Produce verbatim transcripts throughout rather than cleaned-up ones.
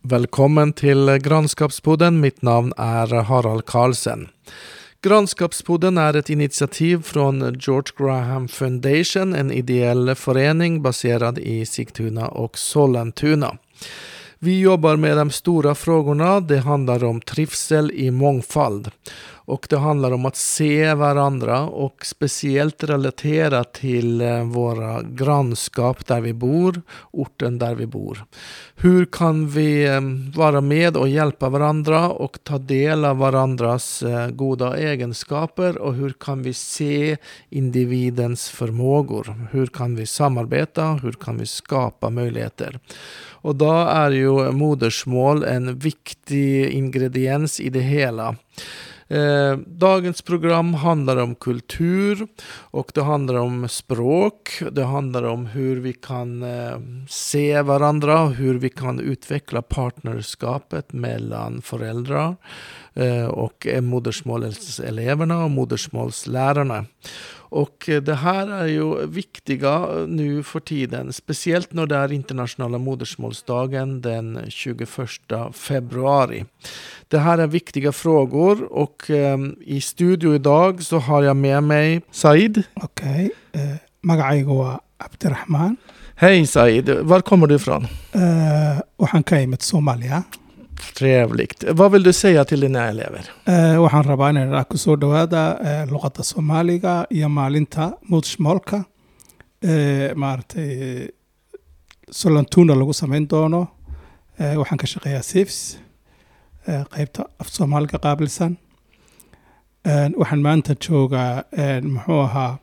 Välkommen till Grannskapspodden. Mitt namn är Harald Karlsen. Grannskapspodden är ett initiativ från George Graham Foundation, en ideell förening baserad i Sigtuna och Sollentuna. Vi jobbar med de stora frågorna. Det handlar om trivsel i mångfald. Och det handlar om att se varandra och speciellt relatera till våra grannskap där vi bor, orten där vi bor. Hur kan vi vara med och hjälpa varandra och ta del av varandras goda egenskaper, och hur kan vi se individens förmågor? Hur kan vi samarbeta? Hur kan vi skapa möjligheter? Och då är ju modersmål en viktig ingrediens i det hela. Eh, dagens program handlar om kultur och det handlar om språk. Det handlar om hur vi kan eh, se varandra, hur vi kan utveckla partnerskapet mellan föräldrar eh, och modersmålseleverna och modersmålslärarna. Och det här är ju viktiga nu för tiden, speciellt när det är internationella modersmålsdagen den tjugoförsta februari. Det här är viktiga frågor och eh, i studio idag så har jag med mig Said. Okej, okay. uh, magacaygu waa Abdirahman. Hej Said, var kommer du ifrån? Uh, waxaan ka imid Soomaaliya. Trevligt. Vad vill du säga till dina elever? Uh, waxaan rabaa inaan ku soo dhawaada uh, luqadda Soomaaliga iyo maalinta modersmålka. Uh, maartay Sollentuna lagu sameyn doono. Uh, waxaan ka shaqeeyaa S I F S. qaybta af Soomaaliga qaabilsan. Waxaan maanta joogaa muxuu ahaa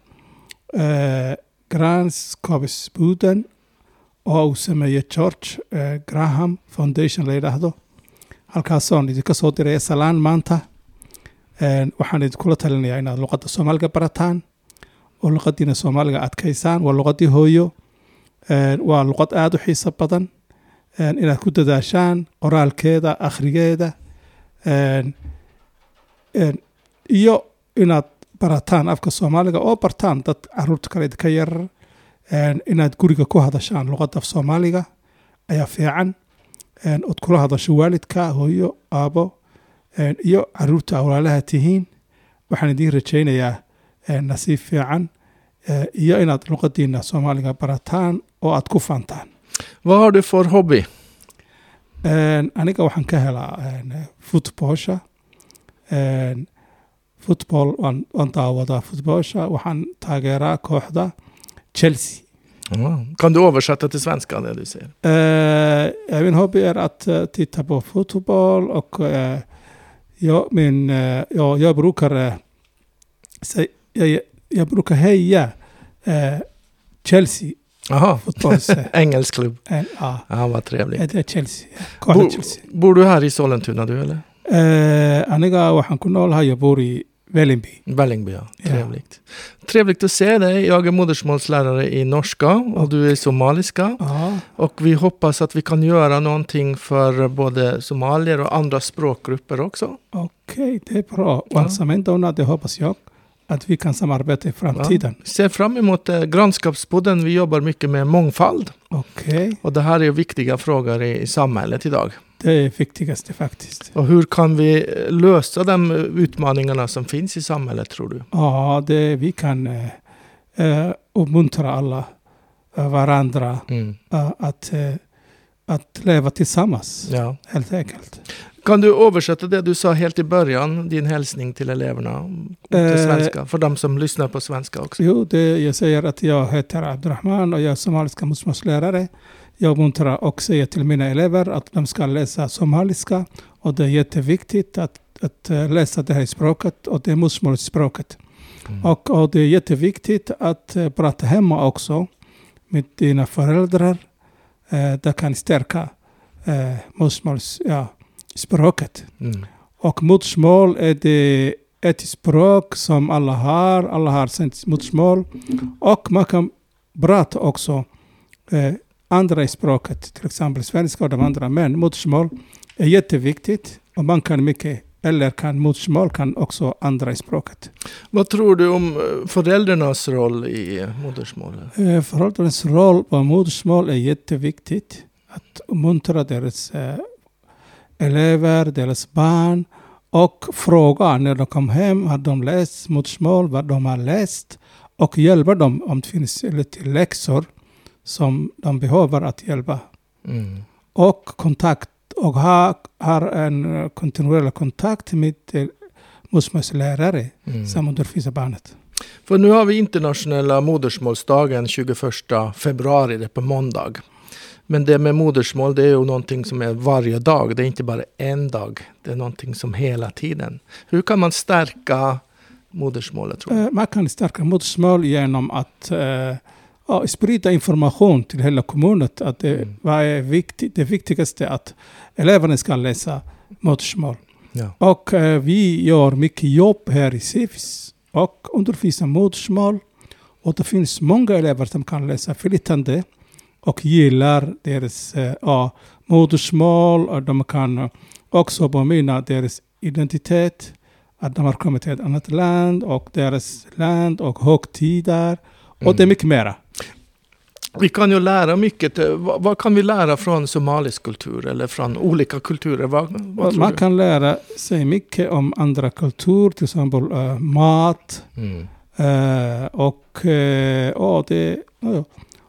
Grannskapspodden oo uu sameeyey George Graham Foundation la yidhaahdo. Halkaasoon idinka soo diraya salaan maanta. Waxaan idinkula talinayaa inaad luqadda Soomaaliga barataan oo luqadiina Soomaaliga adkaysaan. Waa luqadii hooyo. Waa luqad aad u xiiso badan. inaad ku dadaashaan qoraalkeeda, akhrigeeda, iyo inaad barataan afka Soomaaliga oo bartaan dad caruurta kale idinka yar. Inaad guriga ku hadashaan luqadda af Soomaaliga ayaa fiican. Ood kula hadasho waalidka, hooyo, aabo, iyo caruurta awlaalaha tihiin. Waxaan idiin rajaynayaa nasiib fiican iyo inaad luqadiina Soomaaliga barataan oo aad ku faantaan. Vad har du för hobby? En aniga waxaan ka helaa footballsha. En football waan waan daawadaa footballsha. Waxaan taageeraa kooxda Chelsea. Mm. Kan du översätta till svenska det du säger? Eh, min hobby är att uh, titta på fotboll och uh, jag min uh, ja, jag brukar uh, säg, jag, jag brukar heja uh, Chelsea. Aha, engelsk klubb. En, ja. Ja, vad trevligt. Det är Chelsea. Ja. Bo, Chelsea. Bor du här i Sollentuna du eller? Eh, aniga waxaan ku noolahay, jag bor i Vällingby. Vällingby, ja. Trevligt. Ja. Trevligt att se dig. Jag är modersmålslärare i norska och du är somaliska. Ja. Och vi hoppas att vi kan göra någonting för både somalier och andra språkgrupper också. Okej, okay, det är bra. Ja. Alltså, det hoppas jag att vi kan samarbeta i framtiden. Ja. Se fram emot eh, Grannskapspodden. Vi jobbar mycket med mångfald. Okay. Och det här är viktiga frågor i, i samhället idag. Det är viktigaste faktiskt. Och hur kan vi lösa de utmaningarna som finns i samhället, tror du? Ja, det, vi kan eh, uppmuntra alla eh, varandra mm. eh, att, eh, att leva tillsammans. Ja. Helt enkelt. Kan du översätta det du sa helt i början, din hälsning till eleverna till eh, svenska, för de som lyssnar på svenska också? Jo, det, jag säger att jag heter Abdirahman och jag är somaliska modersmålslärare. Jag uppmuntrar och säger till mina elever att de ska läsa somaliska, och det är jätteviktigt att, att läsa det här språket, och det är modersmålsspråket. Mm. Och, och det är jätteviktigt att uh, prata hemma också med dina föräldrar. Uh, det kan stärka uh, modersmåls, ja, språket. Mm. Och modersmål är det ett språk som alla har. Alla har sitt modersmål. Och man kan prata också uh, andra språket, till exempel svenska och de andra, men modersmål är jätteviktigt, och man kan mycket, eller kan modersmål kan också andra språket. Vad tror du om föräldrarnas roll i modersmålet? Eh, föräldrarnas roll på modersmål är jätteviktigt, att uppmuntra deras eh, elever, deras barn och fråga när de kom hem, har de läst modersmål, vad de har läst och hjälpa dem om det finns lite läxor som de behöver att hjälpa. Mm. Och kontakt och ha, har en kontinuerlig kontakt med modersmålslärare mm. som undervisar barnet. För nu har vi internationella modersmålsdagen tjugoförsta februari, det är på måndag. Men det med modersmål, det är ju någonting som är varje dag. Det är inte bara en dag. Det är någonting som hela tiden. Hur kan man stärka modersmålet, tror du? Man kan stärka modersmål genom att uh, ja, sprida information till hela kommunen. Att det, mm. vad är viktigt, det viktigaste är att eleverna ska läsa modersmål. Ja. Och uh, vi gör mycket jobb här i C I F S och undervisar modersmål. Och det finns många elever som kan läsa flytande och gillar deras uh, modersmål. Och de kan också påminna deras identitet. Att de har kommit till ett annat land och deras land och högtider. Och mm. det är mycket mera. Vi kan ju lära mycket. Vad, vad kan vi lära från somalisk kultur eller från olika kulturer? Vad, vad Man du? kan lära sig mycket om andra kulturer, till exempel uh, mat mm. uh, och, uh, oh, det, uh,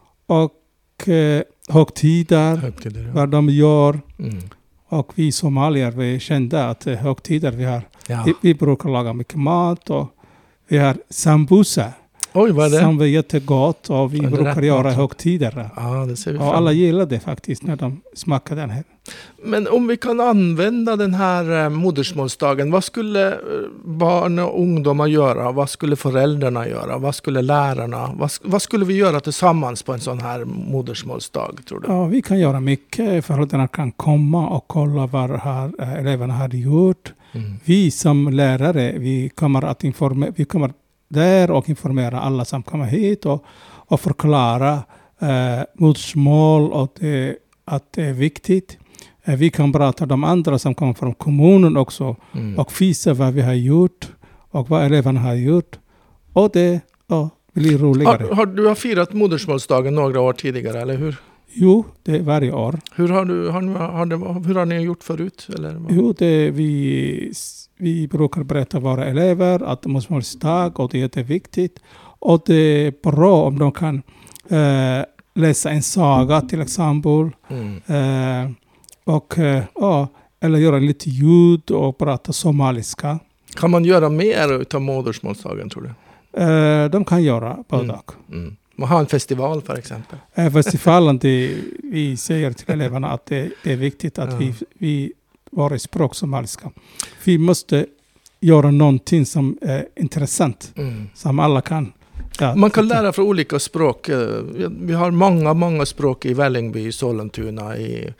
och uh, högtider, högtider ja. Vad de gör. Mm. Och vi somalier, vi kände att uh, högtider vi har. Ja. Vi, vi brukar laga mycket mat och vi har sambusa. Oj, vad är det? Som är jättegott och vi ja, brukar göra mat. Högtider. Ja, det ser vi och alla gillar det faktiskt när de smakar den här. Men om vi kan använda den här modersmålsdagen, vad skulle barn och ungdomar göra? Vad skulle föräldrarna göra? Vad skulle lärarna? Vad, vad skulle vi göra tillsammans på en sån här modersmålsdag, tror du? Ja, vi kan göra mycket. Föräldrarna kan komma och kolla vad har, äh, eleverna har gjort. Mm. Vi som lärare, vi kommer att informera, vi kommer där och informera alla som kommer hit och, och förklara eh, modersmål och det, att det är viktigt. Eh, vi kan prata om de andra som kommer från kommunen också mm. och visa vad vi har gjort och vad eleverna har gjort. Och det ja, blir roligare. Har, har du har firat modersmålsdagen några år tidigare, eller hur? Jo, det är varje år. Hur har, du, har, ni, har, det, hur har ni gjort förut? Eller? Jo, det vi... Vi brukar berätta våra elever att modersmålsdag och det är jätteviktigt. Och det är bra om de kan äh, läsa en saga till exempel. Mm. Äh, och, äh, ja, eller göra lite ljud och prata somaliska. Kan man göra mer av modersmålsdagen, tror du? Äh, de kan göra både mm. mm. Man har en festival för exempel. Äh, festivalen, det, vi säger till eleverna att det, det är viktigt att ja. vi... vi våra språk somaliska. Vi måste göra någonting som är intressant. Mm. Som alla kan. Ja, man kan lära från olika språk. Vi har många, många språk i Vällingby, i Sollentuna, i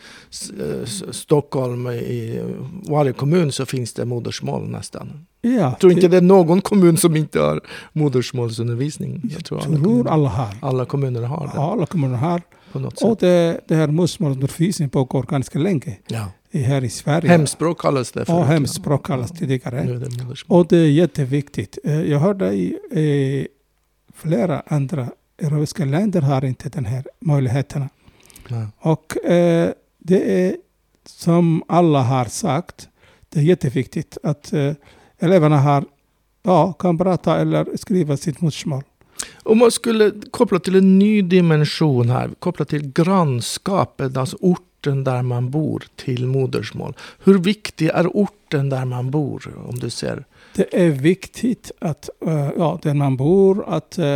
Stockholm. I varje kommun så finns det modersmål nästan. Ja, jag tror inte det är någon kommun som inte har modersmålsundervisning. Jag tror, alla, kommuner, alla har. Alla kommuner har det. Ja, alla kommuner har. På något sätt. Och det, det här modersmålsundervisning pågår ganska länge. Ja. Här i Sverige. Hemspråk kallas det. Ja, hemspråk kallas tidigare. Det och det är jätteviktigt. Jag hörde i, i flera andra europeiska länder har inte den här möjligheterna. Nej. Och eh, det är som alla har sagt, det är jätteviktigt att eh, eleverna har, ja, kan prata eller skriva sitt modersmål. Om man skulle koppla till en ny dimension här, koppla till grannskapet, alltså orten där man bor till modersmål. Hur viktig är orten där man bor, om du ser? Det är viktigt att, uh, ja, där man bor, att uh,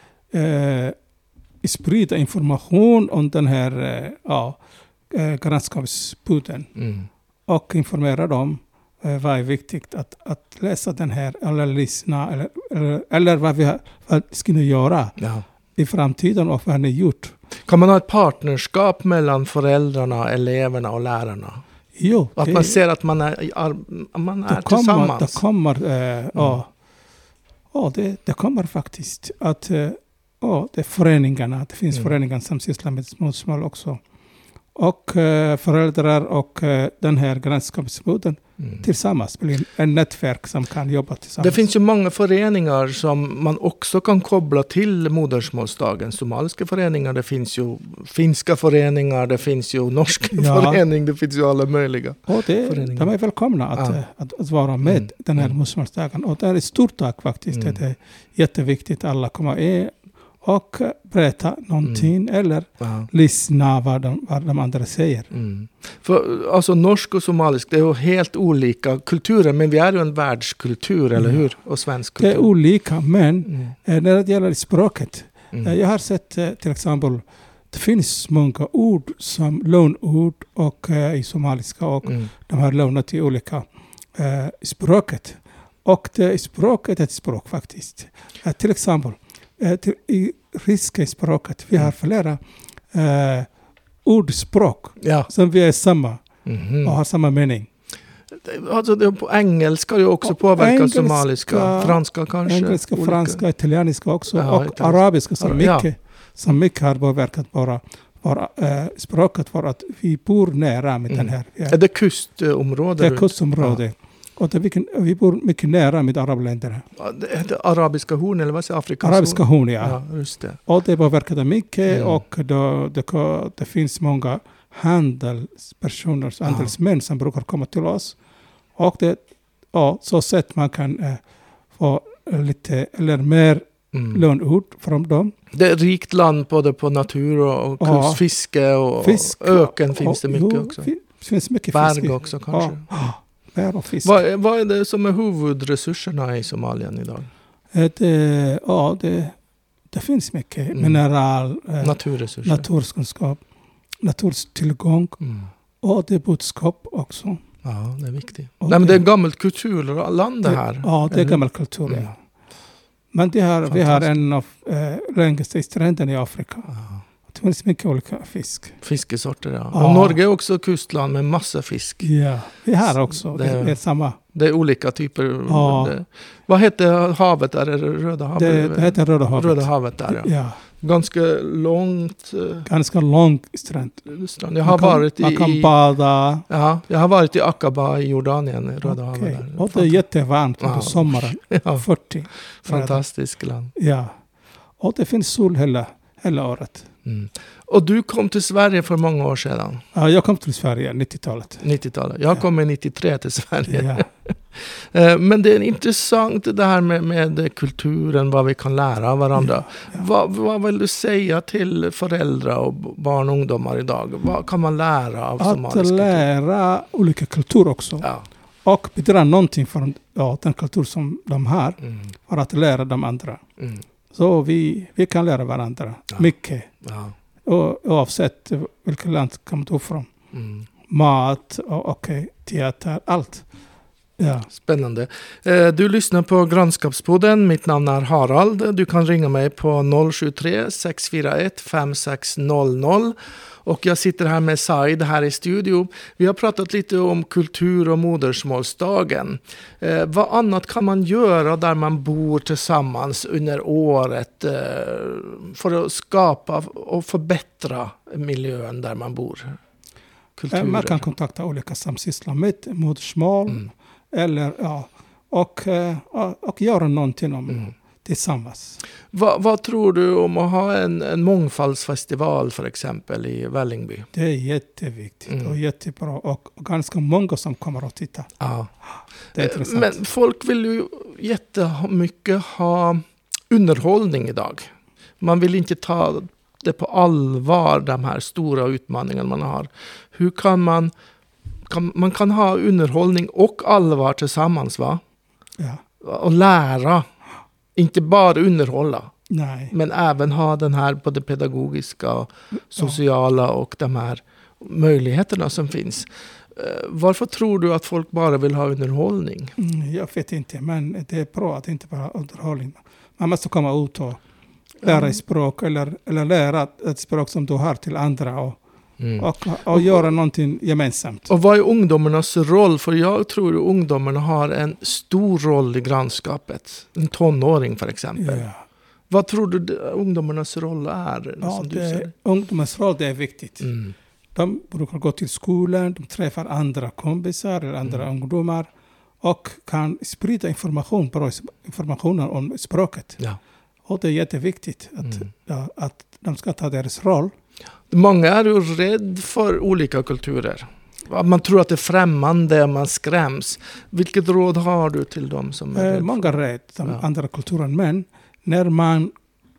uh, sprida information om den här uh, ja, uh, grannskapsbuden. Mm. Och informera dem uh, vad är viktigt att, att läsa den här, eller lyssna, eller, eller, eller vad vi har, vad ska ni göra ja. i framtiden och vad ni gjort. Kan man ha ett partnerskap mellan föräldrarna, eleverna och lärarna? Jo, att det, man ser att man är, man är det kommer, tillsammans. Det kommer, uh, mm. ja, ja, det, det kommer faktiskt att uh, ja, det är föreningarna, det finns mm. föreningar som sysslar med modersmål också. Och uh, föräldrar och uh, den här grannskapsbuden mm. tillsammans. Blir en nätverk som kan jobba tillsammans. Det finns ju många föreningar som man också kan koppla till modersmålsdagen. Somaliska föreningar, det finns ju finska föreningar, det finns ju norska ja. föreningar, det finns ju alla möjliga och det, föreningar. De är välkomna att, ja. att, att vara med mm. den här mm. modersmålsdagen. Och det är ett stort tack faktiskt. Mm. Det är jätteviktigt att alla kommer in och berätta någonting mm. eller ja. lyssna vad de, vad de andra säger. Mm. För alltså norsk och somalisk, det är ju helt olika kulturer, men vi är ju en världskultur, eller hur? Och svensk kultur. Det är olika, men mm. när det gäller språket. Mm. Jag har sett till exempel, det finns många ord som lånord och uh, i somaliska och mm. de har lånat i olika uh, språket. Och det språket är ett språk faktiskt. Uh, till exempel, uh, till, i ryska språket, vi har flera uh, ordspråk ja. som vi är samma mm-hmm. och har samma mening. Alltså det, på engelska är ju också påverkat somaliska, franska kanske. Engelska, olika. Franska, italienska också ja, och italienska. Arabiska som mycket, ja. som mycket har påverkat bara, bara äh, språket för att vi bor nära med mm. den här. Ja. Är det kustområde? Det är kustområde. Ja. Och det, vi, vi bor mycket nära med arabländerna. Ja, det är det arabiska horn eller vad säger Afrikas arabiska horn, ja. ja just det. Och det påverkade mycket mm. och då, det, det finns många handelspersoner, ja. handelsmän som brukar komma till oss. Och det ja, så sätt man kan äh, få lite eller mer mm. lånord från dem. Det är ett rikt land både på natur och, och ja. fiske och Fisk, öken finns det mycket jo, också. Det finns mycket Berg fisk. också kanske. Ja, bär och fisk. Vad, vad är det som är huvudresurserna i Somalien idag? Det, ja, det, det finns mycket mm. mineral, äh, naturresurser, naturkunskap, naturtillgång mm. och det är budskap också. Ja, det är viktigt. Nej, men det är gammalt kulturland det här. Ja, det är gammalt kultur. Mm. Ja. Men det här, vi har en av äh, längsta stränderna i Afrika. Ja. Det finns mycket olika fisk. Fiskesorter, ja. ja. Och Norge är också kustland med massa fisk. Ja, vi har också. Det, det är samma. Det är olika typer. Ja. Det, vad heter havet? Är det Röda havet? Det, det heter Röda havet. Röda havet där, ja. ja. Ganska långt. Ganska lång strand. strand. Jag har man kan, varit i... Man kan bada. Ja, jag har varit i Aqaba i Jordanien, Röda okay. havet där. Och det är jättevarmt under sommaren. ja. fyrtio. Fantastiskt land. Ja. Och det finns sol hela, hela året. Mm. Och du kom till Sverige för många år sedan. Ja, jag kom till Sverige nittiotalet. nittiotalet. Jag ja. kom i nittiotre till Sverige. Ja. Men det är intressant det här med, med kulturen, vad vi kan lära av varandra. Ja, ja. Vad, vad vill du säga till föräldrar och barn och ungdomar idag? Vad kan man lära av somalisk kultur? Att lära olika kultur också. Ja. Och bidra någonting från ja, den kultur som de har mm. för att lära de andra. Mm. Så vi, vi kan lära varandra ja. mycket. Ja. Och, oavsett vilket land kommer du ifrån. Mm. Mat och, och teater, allt. Ja. Spännande. Du lyssnar på Grannskapspodden. Mitt namn är Harald. Du kan ringa mig på noll sju tre sex fyra ett fem sex noll noll. Och jag sitter här med Said här i studio. Vi har pratat lite om kultur- och modersmålsdagen. Eh, vad annat kan man göra där man bor tillsammans under året eh, för att skapa och förbättra miljön där man bor? Kulturen. Man kan kontakta olika som sysslar med modersmål mm. eller, ja, och, och, och göra någonting om mm. tillsammans. Va, vad tror du om att ha en, en mångfaldsfestival för exempel i Vällingby? Det är jätteviktigt mm. och jättebra och, och ganska många som kommer att titta. Ja. Det är intressant. Men folk vill ju jättemycket ha underhållning idag. Man vill inte ta det på allvar, de här stora utmaningarna man har. Hur kan man kan, man kan ha underhållning och allvar tillsammans, va? Ja. Och lära. Inte bara underhålla. Nej. Men även ha den här både pedagogiska, sociala ja. och de här möjligheterna som finns. Varför tror du att folk bara vill ha underhållning? Mm, jag vet inte, men det är bra att inte bara ha underhållning. Man måste komma ut och lära mm. språk eller, eller lära ett språk som du har till andra och, mm. och, och, och göra någonting gemensamt. Och vad är ungdomarnas roll? För jag tror att ungdomarna har en stor roll i grannskapet. En tonåring för exempel. Ja. Vad tror du ungdomarnas roll är? Ja, som det, du säger? ungdomarnas roll det är viktigt. Mm. de brukar gå till skolan, de träffar andra kompisar eller andra mm. ungdomar och kan sprida information, bra informationen om språket. Ja. Och det är jätteviktigt att, Mm. ja, att de ska ta deras roll. Många är ju rädd för olika kulturer. Man tror att det är främmande, man skräms. Vilket råd har du till dem som är Eh, rädd? många är rädda om Ja. andra kulturer, men när man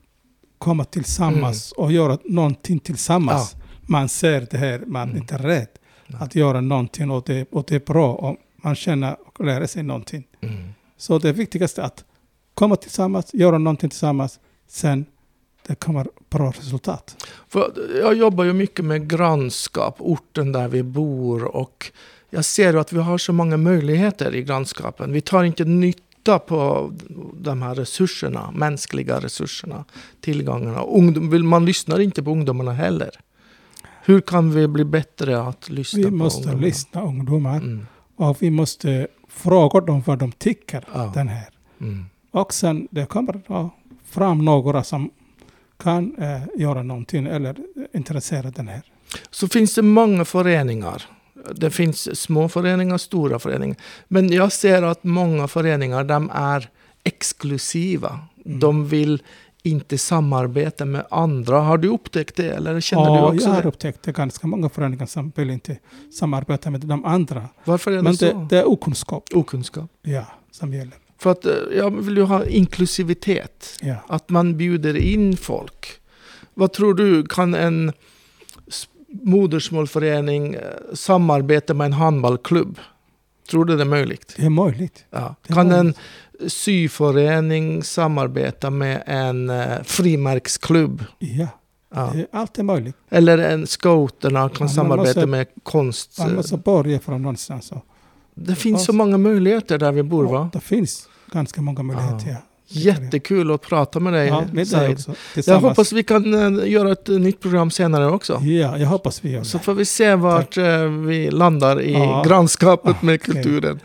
kommer tillsammans Mm. och gör någonting tillsammans, Ja. man ser det här, man är Mm. inte rädd Nej. att göra någonting och det, och det är bra och man känner och lär sig någonting. Mm. Så det viktigaste är att komma tillsammans, göra någonting tillsammans, sen det kommer bra resultat. För jag jobbar ju mycket med grannskap, orten där vi bor, och jag ser ju att vi har så många möjligheter i grannskapen. Vi tar inte nytta på de här resurserna, mänskliga resurserna, tillgångarna. Ungdom, man lyssnar inte på ungdomarna heller. Hur kan vi bli bättre att lyssna Vi på måste ungdomarna? lyssna ungdomar Mm. och vi måste fråga dem vad de tycker Ja. den här. Mm. Och sen det kommer ja, fram några som kan eh, göra någonting eller intressera den här. Så finns det många föreningar. Det finns små föreningar, stora föreningar. Men jag ser att många föreningar, de är exklusiva. Mm. De vill inte samarbeta med andra. Har du upptäckt det? Eller känner Ja, du också jag har det? upptäckt det ganska många föreningar som vill inte samarbeta med de andra. Varför är det Men så? det, det är okunskap, Okunskap. ja, som gäller. För att eh, jag vill ju ha inklusivitet. Ja. Att man bjuder in folk. Vad tror du, kan en s- modersmålförening eh, samarbeta med en handbollsklubb? Tror du det är möjligt? Det är möjligt. Ja. Det är Kan en möjligt. syförening samarbeta med en eh, frimärksklubb? Ja, Ja. det är alltid möjligt. Eller en scouterna kan man samarbeta måste- med konst. Man måste börja från någonstans. Så. Det finns så många möjligheter där vi bor, va? Det finns ganska många möjligheter. Ja. Ja. Jättekul att prata med dig, Ja, med dig Said. också. Jag Tillsammans. hoppas vi kan eh, göra ett eh, nytt program senare också. Ja, jag hoppas vi gör det. Så får vi se vart eh, vi landar i Ja. grannskapet Ah, med okej. kulturen.